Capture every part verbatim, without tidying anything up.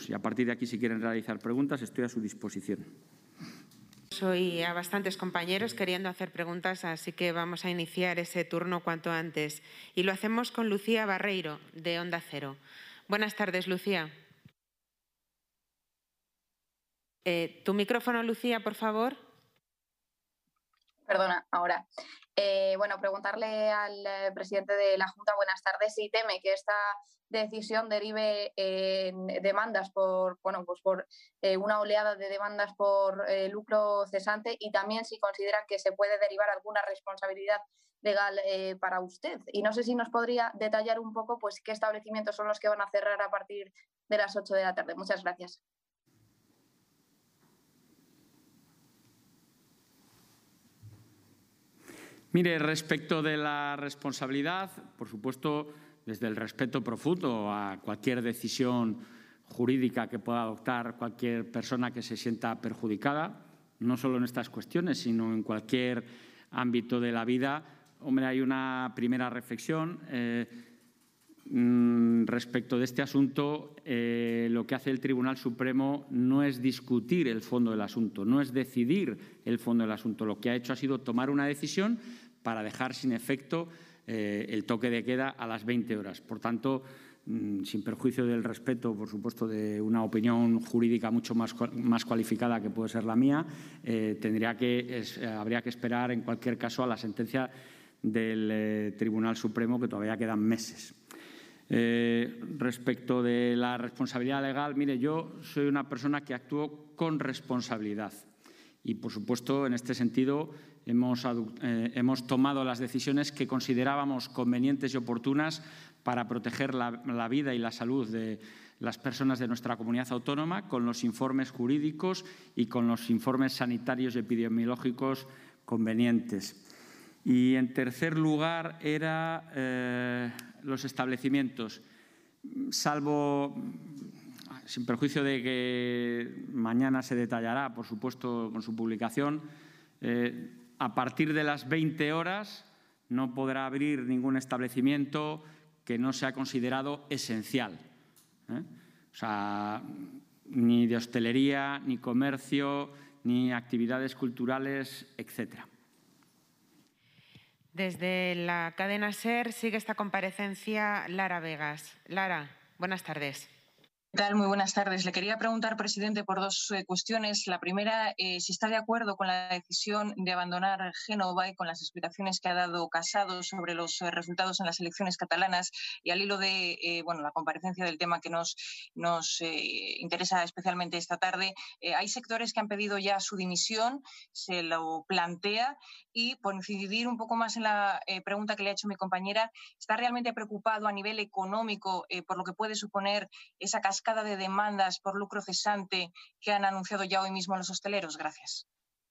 Y a partir de aquí, si quieren realizar preguntas, estoy a su disposición. Soy a bastantes compañeros queriendo hacer preguntas, así que vamos a iniciar ese turno cuanto antes. Y lo hacemos con Lucía Barreiro, de Onda Cero. Buenas tardes, Lucía. Eh, ¿Tu micrófono, Lucía, por favor? Perdona, ahora. Eh, bueno, preguntarle al eh, presidente de la Junta, buenas tardes, si teme que esta decisión derive en demandas por, bueno, pues por eh, una oleada de demandas por eh, lucro cesante, y también si considera que se puede derivar alguna responsabilidad legal eh, para usted. Y no sé si nos podría detallar un poco pues qué establecimientos son los que van a cerrar a partir de las ocho de la tarde. Muchas gracias. Mire, respecto de la responsabilidad, por supuesto, desde el respeto profundo a cualquier decisión jurídica que pueda adoptar cualquier persona que se sienta perjudicada, no solo en estas cuestiones, sino en cualquier ámbito de la vida. Hombre, hay una primera reflexión. Eh, respecto de este asunto, eh, lo que hace el Tribunal Supremo no es discutir el fondo del asunto, no es decidir el fondo del asunto. Lo que ha hecho ha sido tomar una decisión para dejar sin efecto eh, el toque de queda a las veinte horas. Por tanto, mmm, sin perjuicio del respeto, por supuesto, de una opinión jurídica mucho más, más cualificada que puede ser la mía, eh, tendría que, es, habría que esperar en cualquier caso a la sentencia del eh, Tribunal Supremo, que todavía quedan meses. Eh, respecto de la responsabilidad legal, mire, yo soy una persona que actúo con responsabilidad y, por supuesto, en este sentido hemos, eh, hemos tomado las decisiones que considerábamos convenientes y oportunas para proteger la, la vida y la salud de las personas de nuestra comunidad autónoma, con los informes jurídicos y con los informes sanitarios y epidemiológicos convenientes. Y, en tercer lugar, era eh, los establecimientos. Salvo, sin perjuicio de que mañana se detallará, por supuesto, con su publicación, eh, a partir de las veinte horas no podrá abrir ningún establecimiento que no sea considerado esencial. ¿eh? O sea, ni de hostelería, ni comercio, ni actividades culturales, etcétera. Desde la cadena SER sigue esta comparecencia Lara Vegas. Lara, buenas tardes. ¿Qué tal? Muy buenas tardes. Le quería preguntar, presidente, por dos eh, cuestiones. La primera, eh, si está de acuerdo con la decisión de abandonar Génova y con las explicaciones que ha dado Casado sobre los eh, resultados en las elecciones catalanas, y al hilo de eh, bueno, la comparecencia del tema que nos, nos eh, interesa especialmente esta tarde, eh, hay sectores que han pedido ya su dimisión, se lo plantea, y por incidir un poco más en la eh, pregunta que le ha hecho mi compañera, ¿está realmente preocupado a nivel económico eh, por lo que puede suponer esa cascada de demandas por lucro cesante que han anunciado ya hoy mismo los hosteleros? Gracias.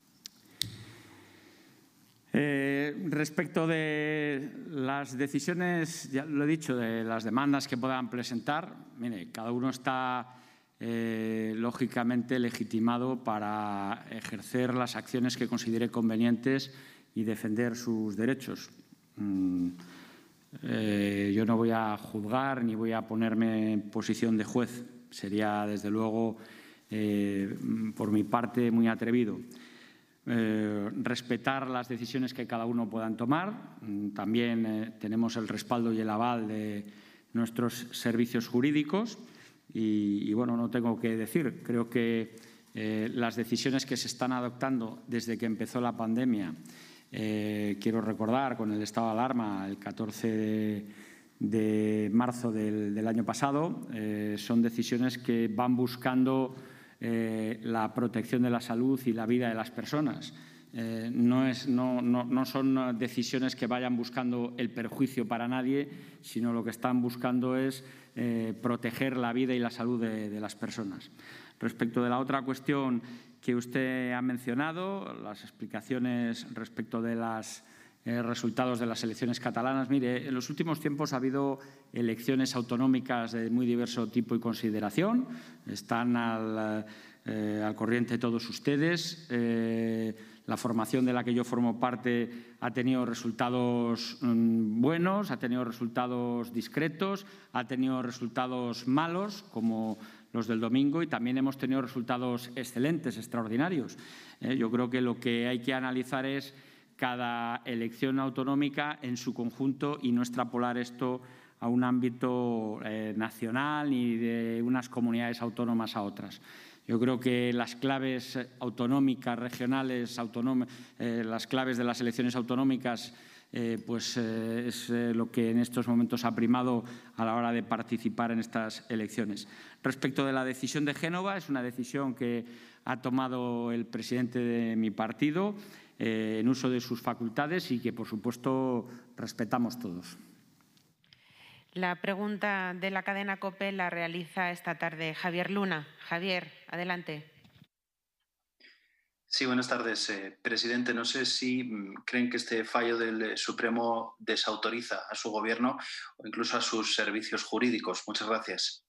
Eh, respecto de las decisiones, ya lo he dicho, de las demandas que puedan presentar, mire, cada uno está eh, lógicamente legitimado para ejercer las acciones que considere convenientes y defender sus derechos. Mm. Eh, yo no voy a juzgar ni voy a ponerme en posición de juez. Sería, desde luego, eh, por mi parte, muy atrevido. Eh, respetar las decisiones que cada uno puedan tomar. También eh, tenemos el respaldo y el aval de nuestros servicios jurídicos y, y bueno, no tengo que decir. Creo que eh, las decisiones que se están adoptando desde que empezó la pandemia, Eh, quiero recordar, con el estado de alarma, el catorce de, de marzo del, del año pasado, eh, son decisiones que van buscando eh, la protección de la salud y la vida de las personas. Eh, no, es, no, no, no son decisiones que vayan buscando el perjuicio para nadie, sino lo que están buscando es eh, proteger la vida y la salud de, de las personas. Respecto de la otra cuestión que usted ha mencionado, las explicaciones respecto de los eh, resultados de las elecciones catalanas. Mire, en los últimos tiempos ha habido elecciones autonómicas de muy diverso tipo y consideración. Están al, eh, al corriente todos ustedes. Eh, la formación de la que yo formo parte ha tenido resultados mmm, buenos, ha tenido resultados discretos, ha tenido resultados malos, como los del domingo, y también hemos tenido resultados excelentes, extraordinarios. Eh, yo creo que lo que hay que analizar es cada elección autonómica en su conjunto y no extrapolar esto a un ámbito eh, nacional ni de unas comunidades autónomas a otras. Yo creo que las claves autonómicas, regionales, autonóm eh, las claves de las elecciones autonómicas eh, pues, eh, es eh, lo que en estos momentos ha primado a la hora de participar en estas elecciones. Respecto de la decisión de Génova, es una decisión que ha tomado el presidente de mi partido eh, en uso de sus facultades y que, por supuesto, respetamos todos. La pregunta de la cadena COPE la realiza esta tarde Javier Luna. Javier, adelante. Sí, buenas tardes, eh, presidente. No sé si mm, creen que este fallo del eh, Supremo desautoriza a su gobierno o incluso a sus servicios jurídicos. Muchas gracias.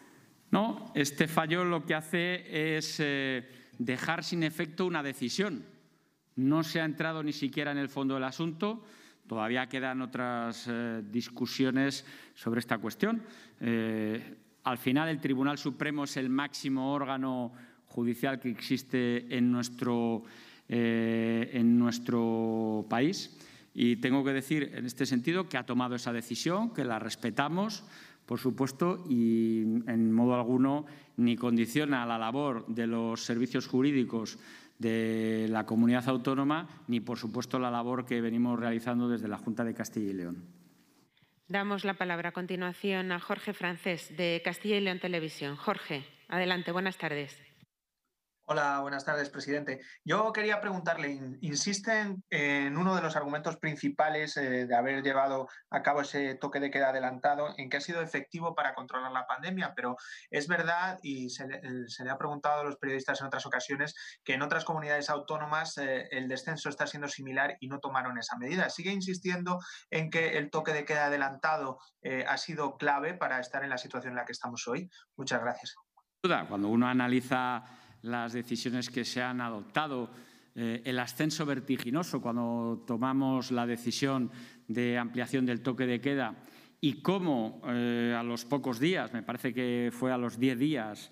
No, este fallo lo que hace es eh, dejar sin efecto una decisión. No se ha entrado ni siquiera en el fondo del asunto. Todavía quedan otras eh, discusiones sobre esta cuestión. Eh, al final, el Tribunal Supremo es el máximo órgano judicial que existe en nuestro, eh, en nuestro país. Y tengo que decir, en este sentido, que ha tomado esa decisión, que la respetamos, por supuesto, y en modo alguno ni condiciona la labor de los servicios jurídicos de la comunidad autónoma, ni, por supuesto, la labor que venimos realizando desde la Junta de Castilla y León. Damos la palabra a continuación a Jorge Francés, de Castilla y León Televisión. Jorge, adelante, buenas tardes. Hola, buenas tardes, presidente. Yo quería preguntarle, insisten en uno de los argumentos principales eh, de haber llevado a cabo ese toque de queda adelantado, en que ha sido efectivo para controlar la pandemia, pero es verdad, y se le, se le ha preguntado a los periodistas en otras ocasiones, que en otras comunidades autónomas eh, el descenso está siendo similar y no tomaron esa medida. ¿Sigue insistiendo en que el toque de queda adelantado eh, ha sido clave para estar en la situación en la que estamos hoy? Muchas gracias. Cuando uno analiza las decisiones que se han adoptado, eh, el ascenso vertiginoso cuando tomamos la decisión de ampliación del toque de queda y cómo eh, a los pocos días, me parece que fue a los diez días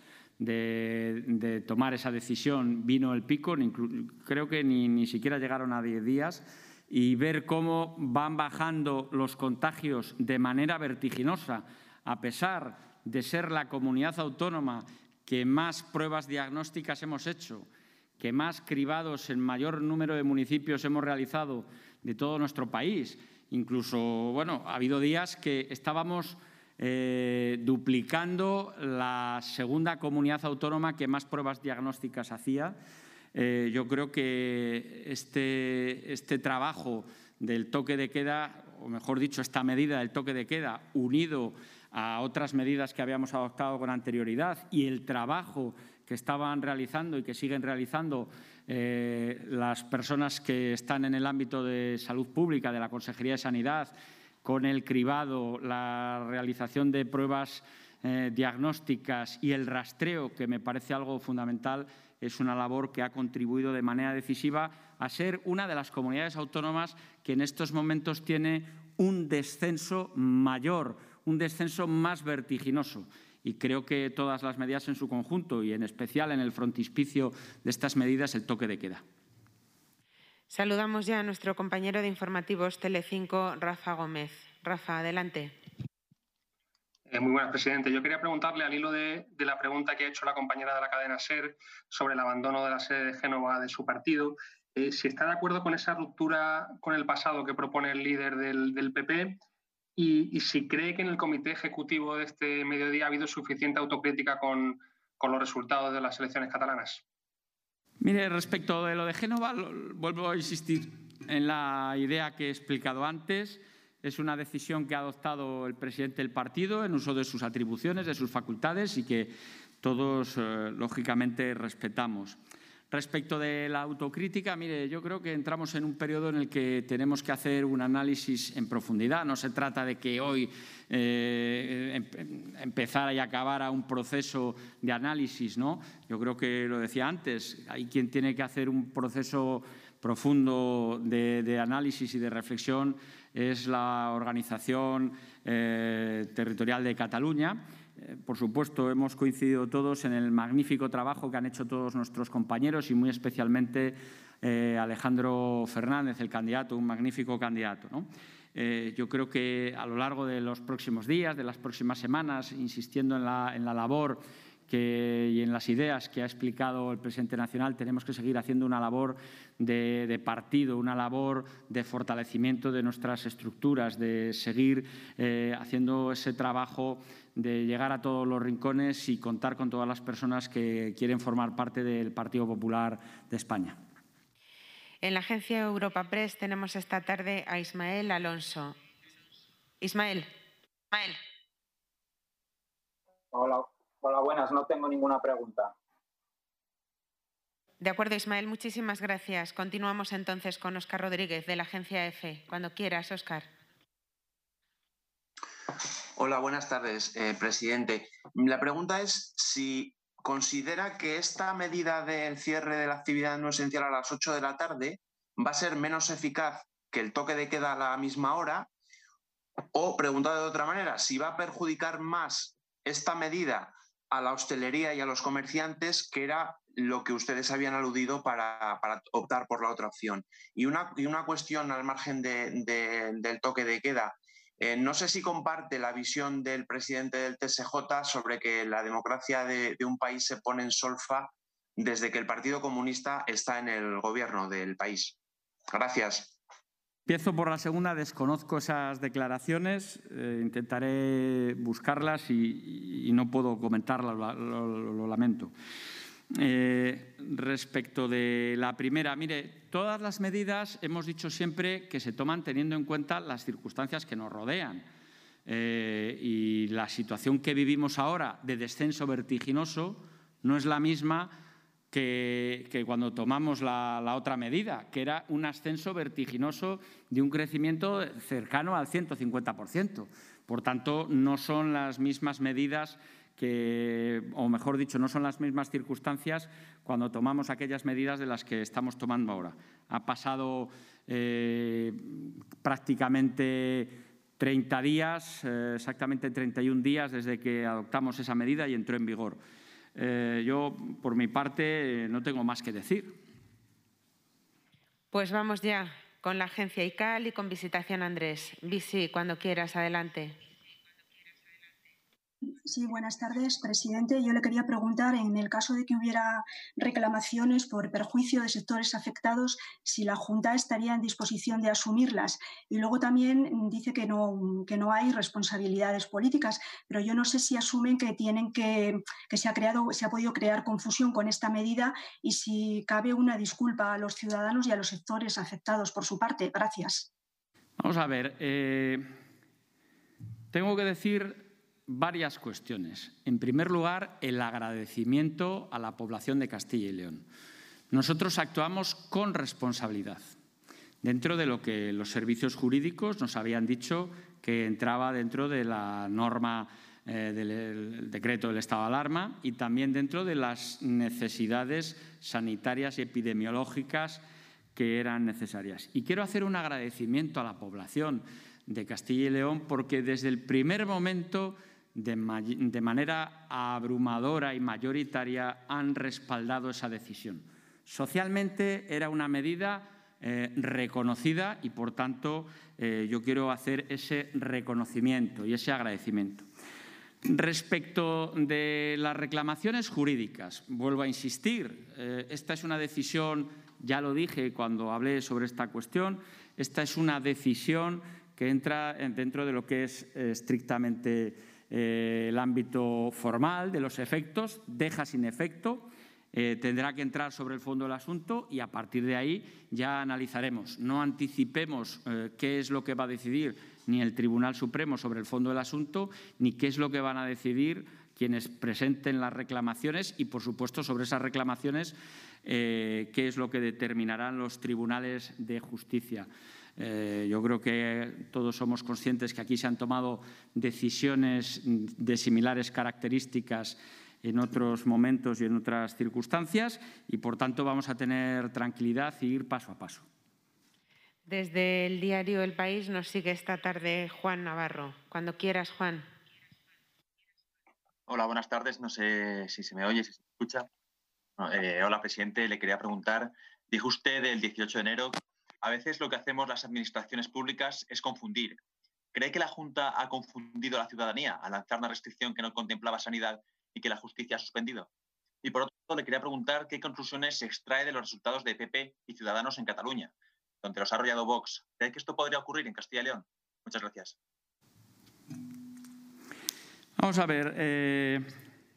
de, de tomar esa decisión, vino el pico, creo que ni, ni siquiera llegaron a diez días, y ver cómo van bajando los contagios de manera vertiginosa, a pesar de ser la comunidad autónoma que más pruebas diagnósticas hemos hecho, que más cribados en mayor número de municipios hemos realizado de todo nuestro país. Incluso, bueno, ha habido días que estábamos eh, duplicando la segunda comunidad autónoma que más pruebas diagnósticas hacía. Eh, yo creo que este, este trabajo del toque de queda, o mejor dicho, esta medida del toque de queda, unido a otras medidas que habíamos adoptado con anterioridad y el trabajo que estaban realizando y que siguen realizando eh, las personas que están en el ámbito de salud pública, de la Consejería de Sanidad, con el cribado, la realización de pruebas eh, diagnósticas y el rastreo, que me parece algo fundamental, es una labor que ha contribuido de manera decisiva a ser una de las comunidades autónomas que en estos momentos tiene un descenso mayor, un descenso más vertiginoso. Y creo que todas las medidas en su conjunto y en especial en el frontispicio de estas medidas, el toque de queda. Saludamos ya a nuestro compañero de informativos Telecinco, Rafa Gómez. Rafa, adelante. Eh, muy buenas, presidente. Yo quería preguntarle, al hilo de, de la pregunta que ha hecho la compañera de la cadena SER sobre el abandono de la sede de Génova de su partido, eh, si está de acuerdo con esa ruptura con el pasado que propone el líder del, del P P y, y si cree que en el comité ejecutivo de este mediodía ha habido suficiente autocrítica con, con los resultados de las elecciones catalanas. Mire, respecto de lo de Génova, lo, vuelvo a insistir en la idea que he explicado antes. Es una decisión que ha adoptado el presidente del partido en uso de sus atribuciones, de sus facultades y que todos, eh, lógicamente, respetamos. Respecto de la autocrítica, mire, yo creo que entramos en un periodo en el que tenemos que hacer un análisis en profundidad. No se trata de que hoy eh, em, empezara y acabara un proceso de análisis, ¿no? Yo creo que lo decía antes, hay quien tiene que hacer un proceso profundo de, de análisis y de reflexión, es la Organización eh, Territorial de Cataluña, Eh, por supuesto, hemos coincidido todos en el magnífico trabajo que han hecho todos nuestros compañeros y muy especialmente eh, Alejandro Fernández, el candidato, un magnífico candidato, ¿no? Eh, yo creo que a lo largo de los próximos días, de las próximas semanas, insistiendo en la, en la labor que, y en las ideas que ha explicado el presidente nacional, tenemos que seguir haciendo una labor de, de partido, una labor de fortalecimiento de nuestras estructuras, de seguir eh, haciendo ese trabajo de llegar a todos los rincones y contar con todas las personas que quieren formar parte del Partido Popular de España. En la agencia Europa Press tenemos esta tarde a Ismael Alonso. Ismael. Ismael. Hola, hola, buenas. No tengo ninguna pregunta. De acuerdo, Ismael. Muchísimas gracias. Continuamos entonces con Óscar Rodríguez, de la agencia EFE. Cuando quieras, Óscar. Hola, buenas tardes, eh, presidente. La pregunta es si considera que esta medida del cierre de la actividad no esencial a las ocho de la tarde va a ser menos eficaz que el toque de queda a la misma hora, o, preguntado de otra manera, si va a perjudicar más esta medida a la hostelería y a los comerciantes, que era lo que ustedes habían aludido para, para optar por la otra opción. Y una, y una cuestión al margen de, de, del toque de queda. Eh, no sé si comparte la visión del presidente del T S J sobre que la democracia de, de un país se pone en solfa desde que el Partido Comunista está en el gobierno del país. Gracias. Empiezo por la segunda. Desconozco esas declaraciones, eh, intentaré buscarlas y, y no puedo comentarlas, lo, lo, lo lamento. Eh, respecto de la primera, mire, todas las medidas hemos dicho siempre que se toman teniendo en cuenta las circunstancias que nos rodean. Eh, y la situación que vivimos ahora de descenso vertiginoso no es la misma que, que cuando tomamos la, la otra medida, que era un ascenso vertiginoso de un crecimiento cercano al ciento cincuenta por ciento. Por tanto, no son las mismas medidas que, o mejor dicho, no son las mismas circunstancias cuando tomamos aquellas medidas de las que estamos tomando ahora. Ha pasado eh, prácticamente treinta días, eh, exactamente treinta y un días desde que adoptamos esa medida y entró en vigor. Eh, yo, por mi parte, no tengo más que decir. Pues vamos ya con la agencia I C A L y con Visitación Andrés. Visi, cuando quieras, adelante. Sí, buenas tardes, presidente. Yo le quería preguntar, en el caso de que hubiera reclamaciones por perjuicio de sectores afectados, si la Junta estaría en disposición de asumirlas. Y luego también dice que no, que no hay responsabilidades políticas, pero yo no sé si asumen que tienen que, que se ha creado, se ha podido crear confusión con esta medida y si cabe una disculpa a los ciudadanos y a los sectores afectados por su parte. Gracias. Vamos a ver. Eh, tengo que decir varias cuestiones. En primer lugar, el agradecimiento a la población de Castilla y León. Nosotros actuamos con responsabilidad, dentro de lo que los servicios jurídicos nos habían dicho que entraba dentro de la norma eh, del decreto del estado de alarma y también dentro de las necesidades sanitarias y epidemiológicas que eran necesarias. Y quiero hacer un agradecimiento a la población de Castilla y León porque desde el primer momento, de, de manera abrumadora y mayoritaria, han respaldado esa decisión. Socialmente era una medida eh, reconocida y, por tanto, eh, yo quiero hacer ese reconocimiento y ese agradecimiento. Respecto de las reclamaciones jurídicas, vuelvo a insistir, eh, esta es una decisión, ya lo dije cuando hablé sobre esta cuestión, esta es una decisión que entra dentro de lo que es eh, estrictamente eh, el ámbito formal de los efectos, deja sin efecto, eh, tendrá que entrar sobre el fondo del asunto y a partir de ahí ya analizaremos. No anticipemos eh, qué es lo que va a decidir ni el Tribunal Supremo sobre el fondo del asunto, ni qué es lo que van a decidir quienes presenten las reclamaciones y, por supuesto, sobre esas reclamaciones, eh, qué es lo que determinarán los tribunales de justicia. Eh, yo creo que todos somos conscientes que aquí se han tomado decisiones de similares características en otros momentos y en otras circunstancias y, por tanto, vamos a tener tranquilidad y ir paso a paso. Desde el diario El País nos sigue esta tarde Juan Navarro. Cuando quieras, Juan. Hola, buenas tardes. No sé si se me oye, si se me escucha. No, eh, hola, presidente. Le quería preguntar, dijo usted el dieciocho de enero, a veces lo que hacemos las administraciones públicas es confundir. ¿Cree que la Junta ha confundido a la ciudadanía al lanzar una restricción que no contemplaba sanidad y que la justicia ha suspendido? Y por otro lado, le quería preguntar qué conclusiones se extrae de los resultados de P P y Ciudadanos en Cataluña, donde los ha arrollado Vox. ¿Cree que esto podría ocurrir en Castilla y León? Muchas gracias. Vamos a ver. Eh,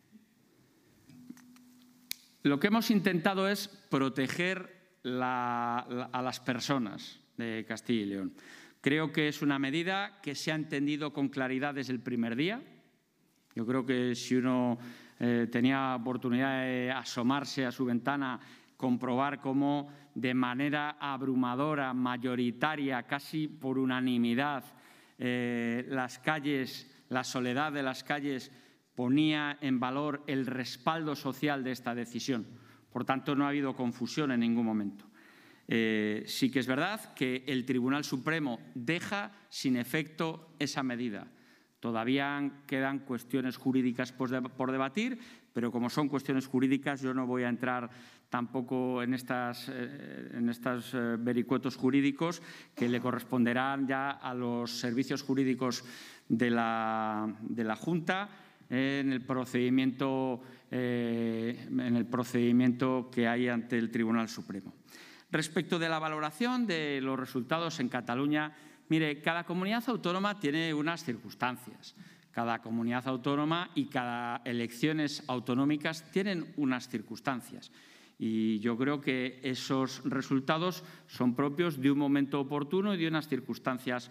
lo que hemos intentado es proteger la, la, a las personas de Castilla y León. Creo que es una medida que se ha entendido con claridad desde el primer día. Yo creo que si uno eh, tenía oportunidad de asomarse a su ventana, comprobar cómo de manera abrumadora, mayoritaria, casi por unanimidad, eh, las calles, la soledad de las calles ponía en valor el respaldo social de esta decisión. Por tanto, no ha habido confusión en ningún momento. Eh, sí que es verdad que el Tribunal Supremo deja sin efecto esa medida. Todavía quedan cuestiones jurídicas por debatir, pero como son cuestiones jurídicas yo no voy a entrar tampoco en estos eh, en estos, eh, vericuetos jurídicos que le corresponderán ya a los servicios jurídicos de la, de la Junta eh, en el procedimiento, eh, en el procedimiento que hay ante el Tribunal Supremo. Respecto de la valoración de los resultados en Cataluña, mire, cada comunidad autónoma tiene unas circunstancias. Cada comunidad autónoma y cada elecciones autonómicas tienen unas circunstancias. Y yo creo que esos resultados son propios de un momento oportuno y de unas circunstancias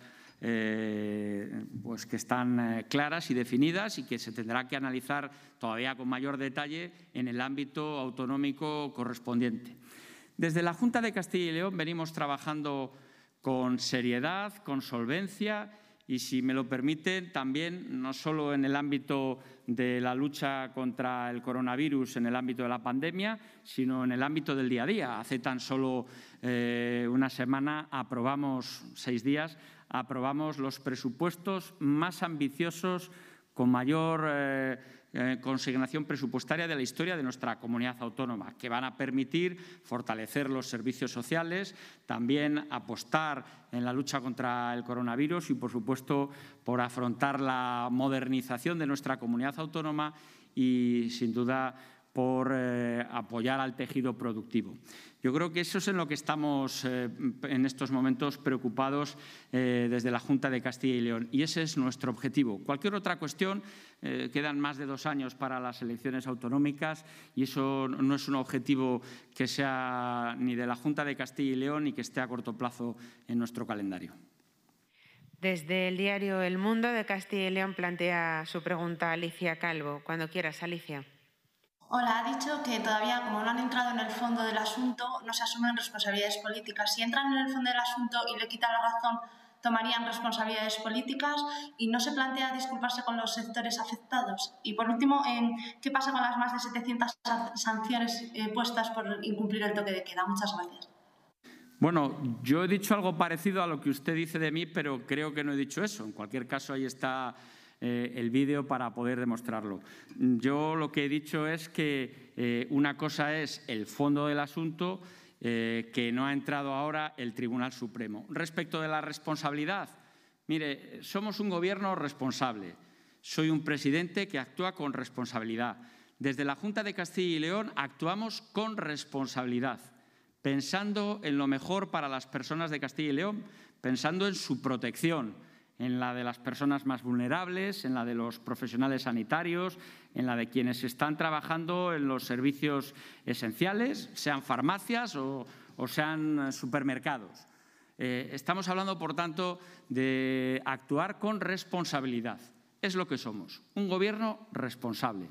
eh, pues que están eh, claras y definidas y que se tendrá que analizar todavía con mayor detalle en el ámbito autonómico correspondiente. Desde la Junta de Castilla y León venimos trabajando con seriedad, con solvencia y, si me lo permiten, también no solo en el ámbito de la lucha contra el coronavirus, en el ámbito de la pandemia, sino en el ámbito del día a día. Hace tan solo eh, una semana aprobamos, seis días, aprobamos los presupuestos más ambiciosos con mayor eh, eh, consignación presupuestaria de la historia de nuestra comunidad autónoma, que van a permitir fortalecer los servicios sociales, también apostar en la lucha contra el coronavirus y, por supuesto, por afrontar la modernización de nuestra comunidad autónoma y, sin duda, por eh, apoyar al tejido productivo. Yo creo que eso es en lo que estamos eh, en estos momentos preocupados eh, desde la Junta de Castilla y León, y ese es nuestro objetivo. Cualquier otra cuestión, eh, quedan más de dos años para las elecciones autonómicas y eso no es un objetivo que sea ni de la Junta de Castilla y León ni que esté a corto plazo en nuestro calendario. Desde el diario El Mundo de Castilla y León plantea su pregunta Alicia Calvo. Cuando quieras, Alicia. Hola, ha dicho que todavía, como no han entrado en el fondo del asunto, no se asumen responsabilidades políticas. Si entran en el fondo del asunto y le quitan la razón, ¿tomarían responsabilidades políticas? Y no se plantea disculparse con los sectores afectados. Y, por último, ¿qué pasa con las más de setecientas sanciones eh, puestas por incumplir el toque de queda? Muchas gracias. Bueno, yo he dicho algo parecido a lo que usted dice de mí, pero creo que no he dicho eso. En cualquier caso, ahí está Eh, el vídeo para poder demostrarlo. Yo lo que he dicho es que eh, una cosa es el fondo del asunto, eh, que no ha entrado ahora el Tribunal Supremo. Respecto de la responsabilidad, mire, somos un gobierno responsable. Soy un presidente que actúa con responsabilidad. Desde la Junta de Castilla y León actuamos con responsabilidad, pensando en lo mejor para las personas de Castilla y León, pensando en su protección, en la de las personas más vulnerables, en la de los profesionales sanitarios, en la de quienes están trabajando en los servicios esenciales, sean farmacias o, o sean supermercados. Eh, estamos hablando, por tanto, de actuar con responsabilidad. Es lo que somos, un gobierno responsable.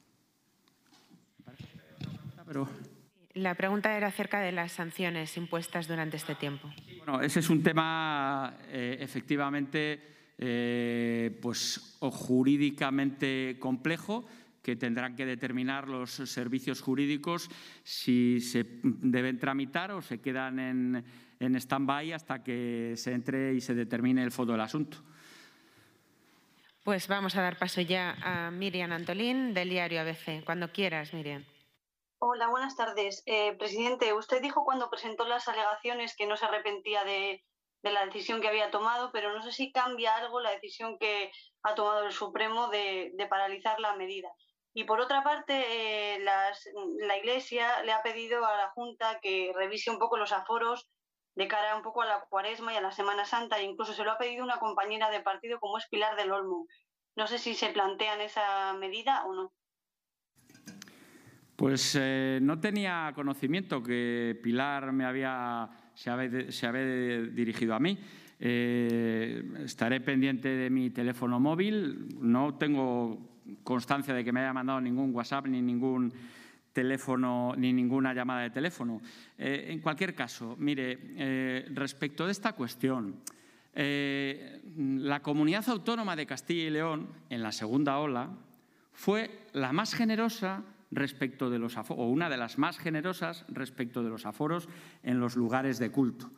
Pero... La pregunta era acerca de las sanciones impuestas durante este tiempo. Bueno, ese es un tema eh, efectivamente eh, pues, o jurídicamente complejo que tendrán que determinar los servicios jurídicos si se deben tramitar o se quedan en, en stand-by hasta que se entre y se determine el fondo del asunto. Pues vamos a dar paso ya a Miriam Antolín, del diario A B C. Cuando quieras, Miriam. Hola, buenas tardes. Eh, presidente, usted dijo cuando presentó las alegaciones que no se arrepentía de, de la decisión que había tomado, pero no sé si cambia algo la decisión que ha tomado el Supremo de, de paralizar la medida. Y por otra parte, eh, las, la Iglesia le ha pedido a la Junta que revise un poco los aforos de cara un poco a la Cuaresma y a la Semana Santa, e incluso se lo ha pedido una compañera de partido como es Pilar del Olmo. No sé si se plantean esa medida o no. Pues eh, no tenía conocimiento que Pilar me había, se, había, se había dirigido a mí. Eh, estaré pendiente de mi teléfono móvil. No tengo constancia de que me haya mandado ningún WhatsApp ni ningún teléfono ni ninguna llamada de teléfono. Eh, en cualquier caso, mire, eh, respecto de esta cuestión, eh, la Comunidad Autónoma de Castilla y León, en la segunda ola, fue la más generosa respecto de los aforos, o una de las más generosas respecto de los aforos en los lugares de culto.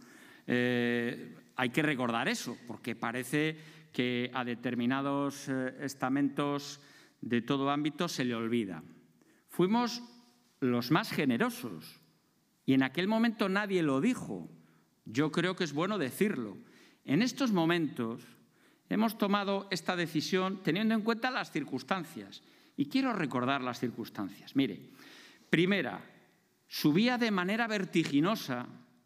Eh, hay que recordar eso, porque parece que a determinados eh, estamentos de todo ámbito se le olvida. Fuimos los más generosos y en aquel momento nadie lo dijo. Yo creo que es bueno decirlo. En estos momentos hemos tomado esta decisión teniendo en cuenta las circunstancias. Y quiero recordar las circunstancias. Mire, primera, subía de manera vertiginosa,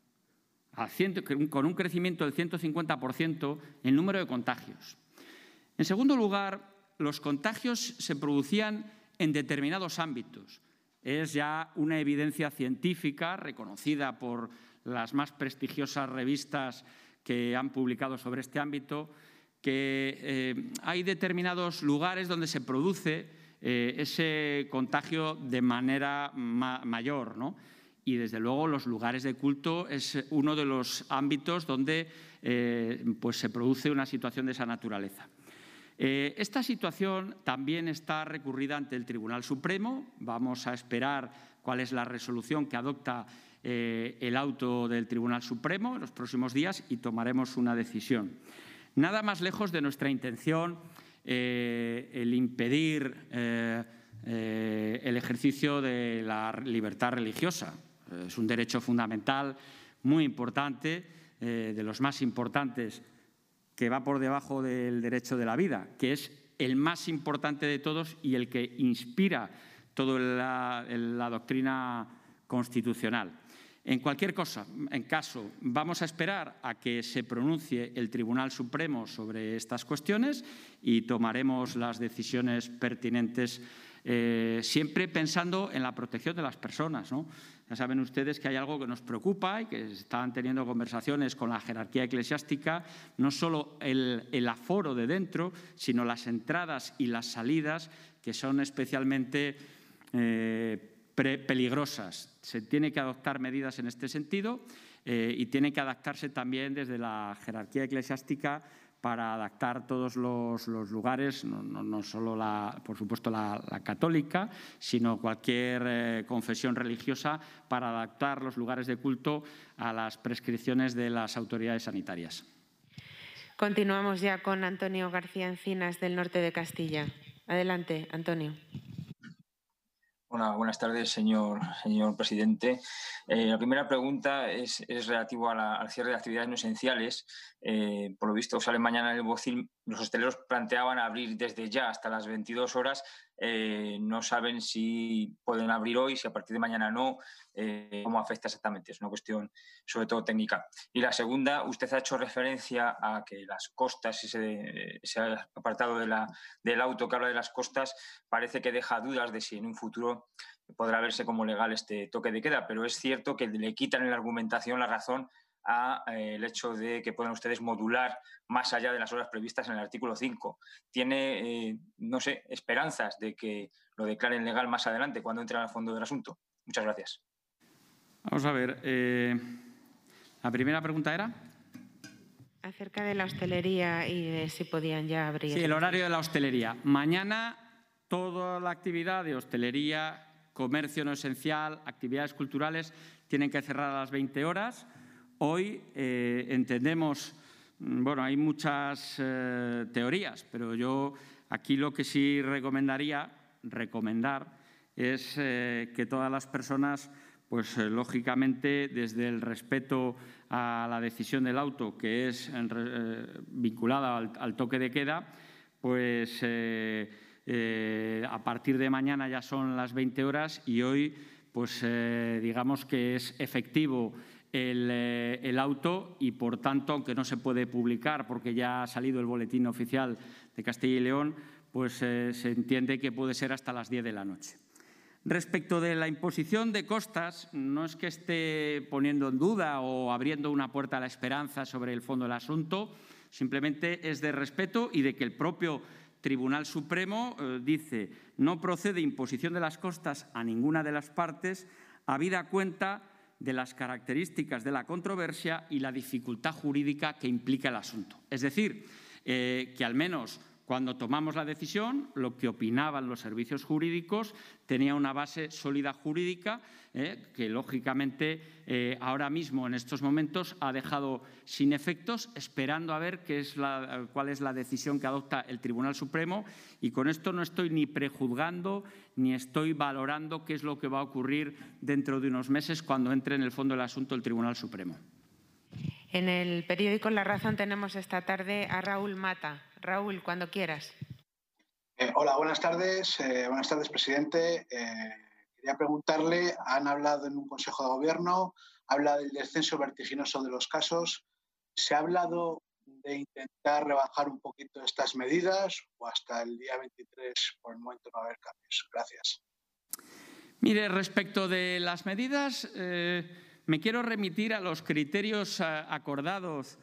a ciento, con un crecimiento del ciento cincuenta por ciento, el número de contagios. En segundo lugar, los contagios se producían en determinados ámbitos. Es ya una evidencia científica reconocida por las más prestigiosas revistas que han publicado sobre este ámbito, que eh, hay determinados lugares donde se produce eh, ese contagio de manera ma mayor, ¿no? Y, desde luego, los lugares de culto es uno de los ámbitos donde eh, pues se produce una situación de esa naturaleza. Eh, esta situación también está recurrida ante el Tribunal Supremo. Vamos a esperar cuál es la resolución que adopta eh, el auto del Tribunal Supremo en los próximos días y tomaremos una decisión. Nada más lejos de nuestra intención eh, el impedir eh, eh, el ejercicio de la libertad religiosa. Es un derecho fundamental muy importante, eh, de los más importantes, que va por debajo del derecho de la vida, que es el más importante de todos y el que inspira toda la, la doctrina constitucional. En cualquier cosa, en caso, vamos a esperar a que se pronuncie el Tribunal Supremo sobre estas cuestiones y tomaremos las decisiones pertinentes, eh, siempre pensando en la protección de las personas, ¿no? Ya saben ustedes que hay algo que nos preocupa y que están teniendo conversaciones con la jerarquía eclesiástica, no solo el, el aforo de dentro, sino las entradas y las salidas, que son especialmente eh, pre peligrosas. Se tiene que adoptar medidas en este sentido eh, y tiene que adaptarse también desde la jerarquía eclesiástica para adaptar todos los, los lugares, no, no, no solo, la, por supuesto, la, la católica, sino cualquier eh, confesión religiosa, para adaptar los lugares de culto a las prescripciones de las autoridades sanitarias. Continuamos ya con Antonio García Encinas, del norte de Castilla. Adelante, Antonio. Hola, buenas tardes, señor, señor presidente. Eh, la primera pregunta es, es relativa a la, al cierre de actividades no esenciales. Eh, por lo visto, sale mañana en el Bocil. Los hosteleros planteaban abrir desde ya hasta las veintidós horas. Eh, no saben si pueden abrir hoy, si a partir de mañana no. Eh, ¿Cómo afecta exactamente? Es una cuestión sobre todo técnica. Y la segunda, usted ha hecho referencia a que las costas, ese, ese apartado de la, del auto que habla de las costas, parece que deja dudas de si en un futuro podrá verse como legal este toque de queda, pero es cierto que le quitan en la argumentación la razón a eh, el hecho de que puedan ustedes modular más allá de las horas previstas en el artículo cinco. ¿Tiene, eh, no sé, esperanzas de que lo declaren legal más adelante cuando entren al fondo del asunto? Muchas gracias. Vamos a ver. Eh, la primera pregunta era... Acerca de la hostelería y de si podían ya abrir. Sí, el horario de la hostelería. Mañana toda la actividad de hostelería, comercio no esencial, actividades culturales, tienen que cerrar a las veinte horas. Hoy eh, entendemos, Bueno, hay muchas eh, teorías, pero yo aquí lo que sí recomendaría, recomendar es eh, que todas las personas, pues eh, lógicamente, desde el respeto a la decisión del auto, que es eh, vinculada al, al toque de queda, pues eh, eh, a partir de mañana ya son las veinte horas y hoy, pues eh, digamos que es efectivo el, eh, el auto y, por tanto, aunque no se puede publicar porque ya ha salido el boletín oficial de Castilla y León, pues eh, se entiende que puede ser hasta las diez de la noche. Respecto de la imposición de costas, no es que esté poniendo en duda o abriendo una puerta a la esperanza sobre el fondo del asunto, simplemente es de respeto y de que el propio Tribunal Supremo eh, dice no procede imposición de las costas a ninguna de las partes, habida cuenta de las características de la controversia y la dificultad jurídica que implica el asunto. Es decir, eh, que al menos cuando tomamos la decisión, lo que opinaban los servicios jurídicos tenía una base sólida jurídica eh, que, lógicamente, eh, ahora mismo, en estos momentos, ha dejado sin efectos, esperando a ver qué es la, cuál es la decisión que adopta el Tribunal Supremo. Y con esto no estoy ni prejuzgando ni estoy valorando qué es lo que va a ocurrir dentro de unos meses cuando entre en el fondo del asunto el Tribunal Supremo. En el periódico La Razón tenemos esta tarde a Raúl Mata. Raúl, cuando quieras. Eh, hola, buenas tardes. Eh, buenas tardes, presidente. Eh, quería preguntarle, han hablado en un Consejo de Gobierno, habla del descenso vertiginoso de los casos. ¿Se ha hablado de intentar rebajar un poquito estas medidas o hasta el día veintitrés por el momento no va a haber cambios? Gracias. Mire, respecto de las medidas, eh, me quiero remitir a los criterios acordados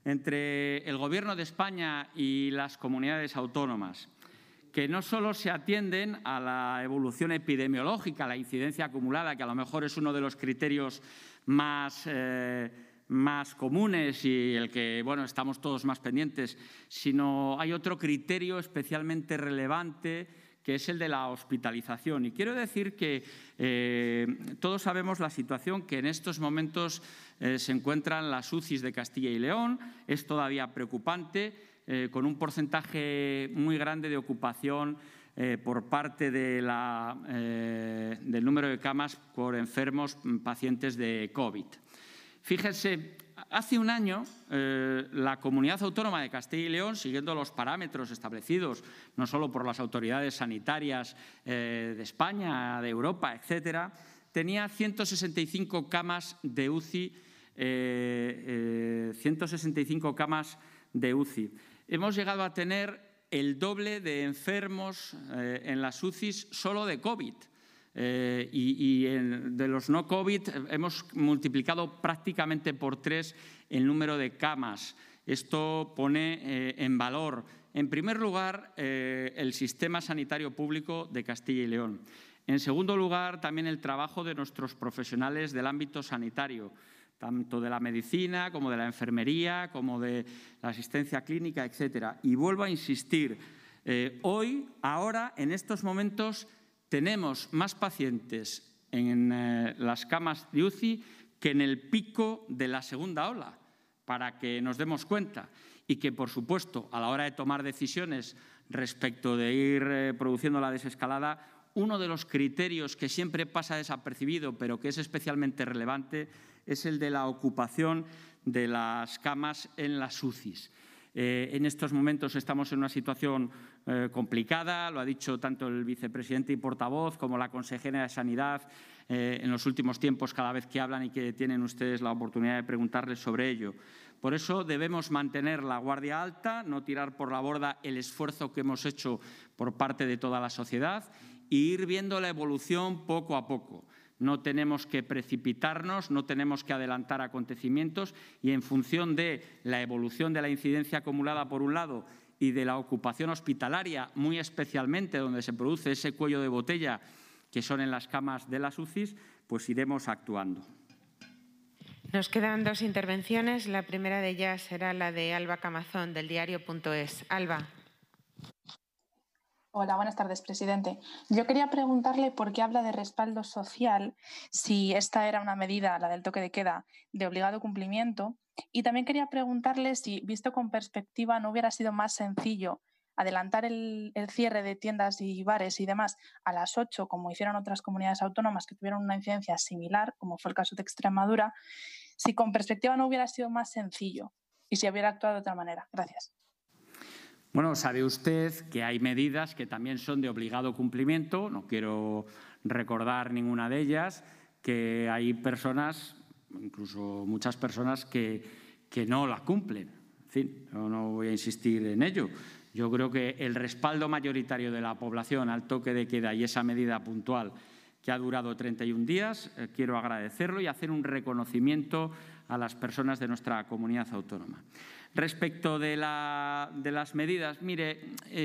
entre el Gobierno de España y las comunidades autónomas, que no solo se atienden a la evolución epidemiológica, la incidencia acumulada, que a lo mejor es uno de los criterios más, eh, más comunes y el que bueno, estamos todos más pendientes, sino hay otro criterio especialmente relevante, que es el de la hospitalización. Y quiero decir que eh, todos sabemos la situación que en estos momentos eh, se encuentran las U C Is de Castilla y León. Es todavía preocupante, eh, con un porcentaje muy grande de ocupación eh, por parte de la, eh, del número de camas por enfermos pacientes de COVID. Fíjense, hace un año eh, la Comunidad Autónoma de Castilla y León, siguiendo los parámetros establecidos no solo por las autoridades sanitarias eh, de España, de Europa, etcétera, tenía ciento sesenta y cinco camas de U C I, eh, eh, ciento sesenta y cinco camas de U C I. Hemos llegado a tener el doble de enfermos eh, en las U C Is solo de COVID. Eh, y y en, de los no COVID hemos multiplicado prácticamente por tres el número de camas. Esto pone eh, en valor, en primer lugar, eh, el sistema sanitario público de Castilla y León. En segundo lugar, también el trabajo de nuestros profesionales del ámbito sanitario, tanto de la medicina como de la enfermería, como de la asistencia clínica, etcétera. Y vuelvo a insistir, eh, hoy, ahora, en estos momentos, tenemos más pacientes en eh, las camas de U C I que en el pico de la segunda ola, para que nos demos cuenta. Y que, por supuesto, a la hora de tomar decisiones respecto de ir eh, produciendo la desescalada, uno de los criterios que siempre pasa desapercibido, pero que es especialmente relevante, es el de la ocupación de las camas en las U C Is. Eh, en estos momentos estamos en una situación eh, complicada, lo ha dicho tanto el vicepresidente y portavoz como la consejera de Sanidad eh, en los últimos tiempos, cada vez que hablan y que tienen ustedes la oportunidad de preguntarles sobre ello. Por eso debemos mantener la guardia alta, no tirar por la borda el esfuerzo que hemos hecho por parte de toda la sociedad e ir viendo la evolución poco a poco. No tenemos que precipitarnos, no tenemos que adelantar acontecimientos y, en función de la evolución de la incidencia acumulada, por un lado, y de la ocupación hospitalaria, muy especialmente donde se produce ese cuello de botella que son en las camas de las U C Is, pues iremos actuando. Nos quedan dos intervenciones. La primera de ellas será la de Alba Camazón, del diario punto es. Alba. Hola, buenas tardes, presidente. Yo quería preguntarle por qué habla de respaldo social, si esta era una medida, la del toque de queda, de obligado cumplimiento. Y también quería preguntarle si, visto con perspectiva, no hubiera sido más sencillo adelantar el, el cierre de tiendas y bares y demás a las ocho, como hicieron otras comunidades autónomas que tuvieron una incidencia similar, como fue el caso de Extremadura, si con perspectiva no hubiera sido más sencillo y si hubiera actuado de otra manera. Gracias. Bueno, sabe usted que hay medidas que también son de obligado cumplimiento. No quiero recordar ninguna de ellas, que hay personas, incluso muchas personas, que, que no la cumplen. En fin, yo no voy a insistir en ello. Yo creo que el respaldo mayoritario de la población al toque de queda y esa medida puntual que ha durado treinta y un días, eh, quiero agradecerlo y hacer un reconocimiento a las personas de nuestra comunidad autónoma. Respecto de, la, de las medidas, mire,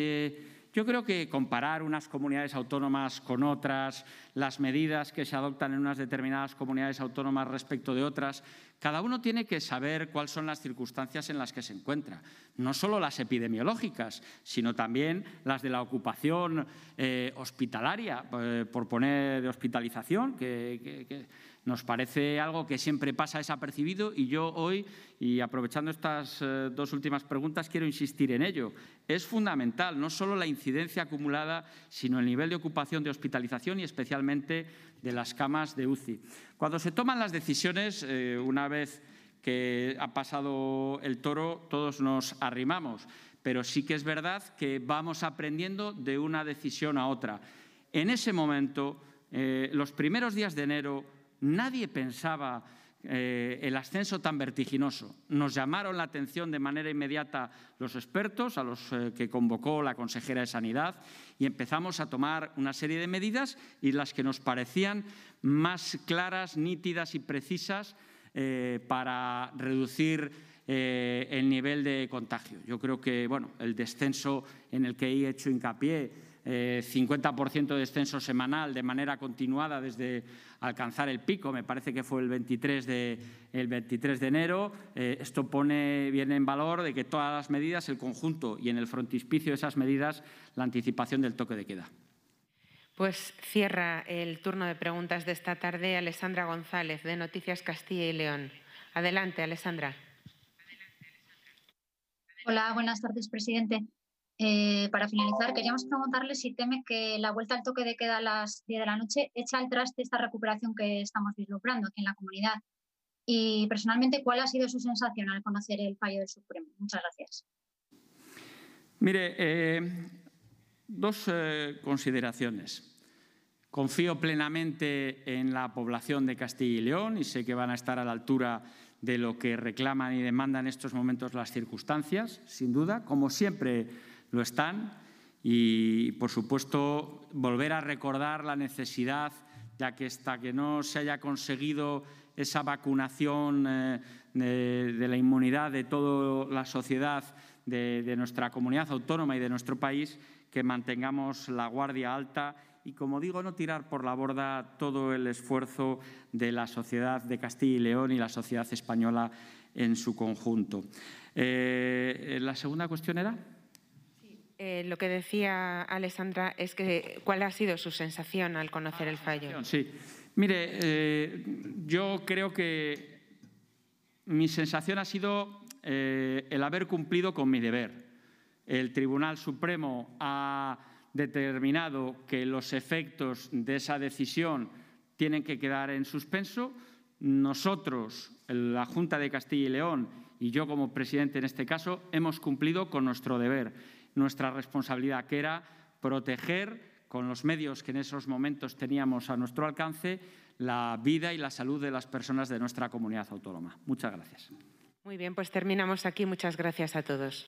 eh, yo creo que comparar unas comunidades autónomas con otras, las medidas que se adoptan en unas determinadas comunidades autónomas respecto de otras, cada uno tiene que saber cuáles son las circunstancias en las que se encuentra. No solo las epidemiológicas, sino también las de la ocupación eh, hospitalaria, eh, por poner de hospitalización, que, que, que nos parece algo que siempre pasa desapercibido y yo hoy, y aprovechando estas eh, dos últimas preguntas, quiero insistir en ello. Es fundamental no solo la incidencia acumulada, sino el nivel de ocupación de hospitalización y especialmente de las camas de U C I. Cuando se toman las decisiones, eh, una vez que ha pasado el toro, todos nos arrimamos, pero sí que es verdad que vamos aprendiendo de una decisión a otra. En ese momento, eh, los primeros días de enero, nadie pensaba eh, el ascenso tan vertiginoso. Nos llamaron la atención de manera inmediata los expertos, a los eh, que convocó la consejera de Sanidad, y empezamos a tomar una serie de medidas y las que nos parecían más claras, nítidas y precisas eh, para reducir eh, el nivel de contagio. Yo creo que bueno, el descenso en el que he hecho hincapié, Eh, cincuenta por ciento de descenso semanal de manera continuada desde alcanzar el pico, me parece que fue el veintitrés de, el veintitrés de enero. Eh, esto pone, viene en valor de que todas las medidas, el conjunto y en el frontispicio de esas medidas, la anticipación del toque de queda. Pues cierra el turno de preguntas de esta tarde Alessandra González, de Noticias Castilla y León. Adelante, Alessandra. Hola, buenas tardes, presidente. Eh, para finalizar, queríamos preguntarle si teme que la vuelta al toque de queda a las diez de la noche echa al traste esta recuperación que estamos vislumbrando aquí en la comunidad. Y personalmente, ¿cuál ha sido su sensación al conocer el fallo del Supremo? Muchas gracias. Mire, eh, dos eh, consideraciones. Confío plenamente en la población de Castilla y León y sé que van a estar a la altura de lo que reclaman y demandan en estos momentos las circunstancias, sin duda, como siempre lo están, y, por supuesto, volver a recordar la necesidad, ya que hasta que no se haya conseguido esa vacunación eh, de, de la inmunidad de toda la sociedad de, de nuestra comunidad autónoma y de nuestro país, que mantengamos la guardia alta y, como digo, no tirar por la borda todo el esfuerzo de la sociedad de Castilla y León y la sociedad española en su conjunto. Eh, ¿La segunda cuestión era? Eh, lo que decía Alessandra es que ¿cuál ha sido su sensación al conocer el fallo? Sí, mire, eh, yo creo que mi sensación ha sido eh, el haber cumplido con mi deber. El Tribunal Supremo ha determinado que los efectos de esa decisión tienen que quedar en suspenso. Nosotros, la Junta de Castilla y León y yo como presidente en este caso, hemos cumplido con nuestro deber, nuestra responsabilidad, que era proteger con los medios que en esos momentos teníamos a nuestro alcance la vida y la salud de las personas de nuestra comunidad autónoma. Muchas gracias. Muy bien, pues terminamos aquí. Muchas gracias a todos.